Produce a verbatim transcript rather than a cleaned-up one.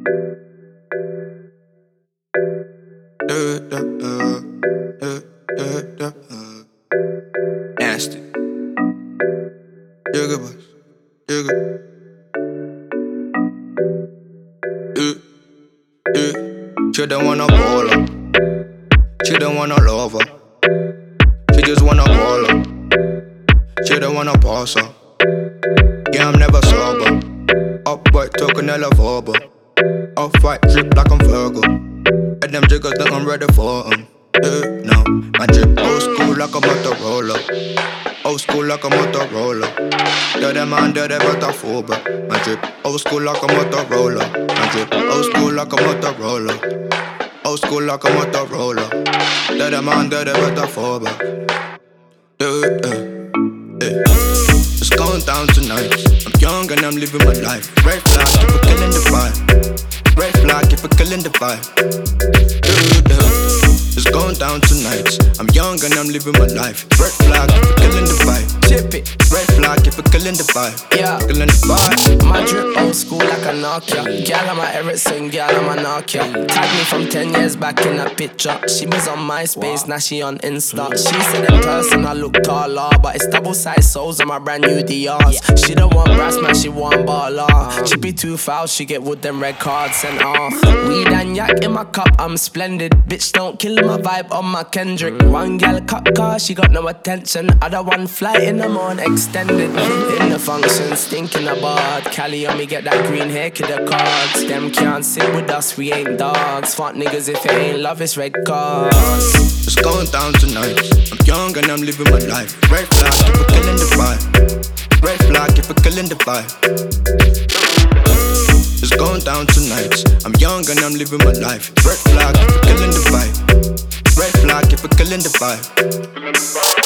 Uh, uh, uh, uh, uh, uh, uh. Nasty. Sugar boss. Sugar. Uh, uh. She don't wanna ball up. She don't wanna love her. She just wanna ball up. She don't wanna pass her. Yeah, I'm never sober. Upright talking hella verbal. Off-white drip like I'm Virgo. And them jiggers think I'm ready for them. Yeah, no, my drip old school like a Motorola. Old school like a Motorola. Yeah, them man, they're better for, but my drip old school like a Motorola. My drip old school like a Motorola. Old school like a Motorola. Yeah, them man, they're better for, but yeah, yeah, yeah. It's going down tonight. I'm young and I'm living my life. Red flag, if we're killing the vibe. Red flag, if we're killing the vibe. Yeah, yeah. It's going down tonight. I'm young and I'm living my life. Red flag, if we're killing the vibe. Chip it. Red flag, if we're killing the vibe. Yeah. Killing the vibe. My drip old school like a Nokia. Gal, I'm a Ericsson, gal, I'm a Nokia. Tag me from ten years back in a picture. She was on MySpace, now she on Insta. She said in person I look taller, but it's double size soles on my brand new D Rs. She don't want brass man, she want baller. Chippy too foul, she get wood them red cards sent off. Weed and yak in my cup, I'm splendid. Bitch don't kill my vibe on my Kendrick. One gal cut car, she got no attention. Other one flight in the morning extended. In the function, stinking about. Cali on me get that green hair, kid the cards. Them can't sit with us, we ain't dogs. Fuck niggas if it ain't love, it's red cards. It's going down tonight. I'm young and I'm living my life. Red flag, if we're killing the vibe. Red flag, if we're killing the vibe. It's going down tonight. I'm young and I'm living my life. Red flag, if we're killing the vibe. Red flag, if we're killing the vibe.